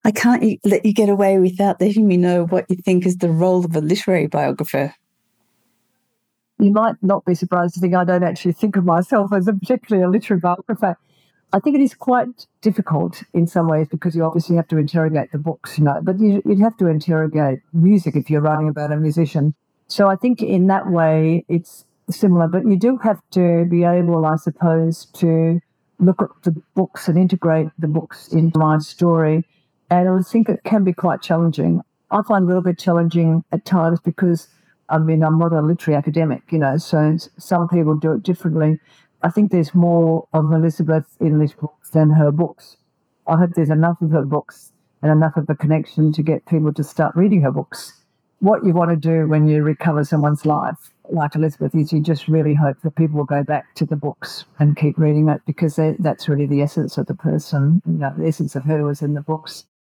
I can't let you get away without letting me know what you think is the role of a literary biographer. You might not be surprised to think I don't actually think of myself as particularly a literary biographer. I think it is quite difficult in some ways because you obviously have to interrogate the books, but you'd have to interrogate music if you're writing about a musician. So I think in that way it's similar, but you do have to be able, I suppose, to look at the books and integrate the books into my story. And I think it can be quite challenging. I find it a little bit challenging at times because, I'm not a literary academic, so some people do it differently. I think there's more of Elizabeth in these books than her books. I hope there's enough of her books and enough of a connection to get people to start reading her books. What you want to do when you recover someone's life, like Elizabeth, is you just really hope that people will go back to the books and keep reading it because that's really the essence of the person. The essence of her was in the books.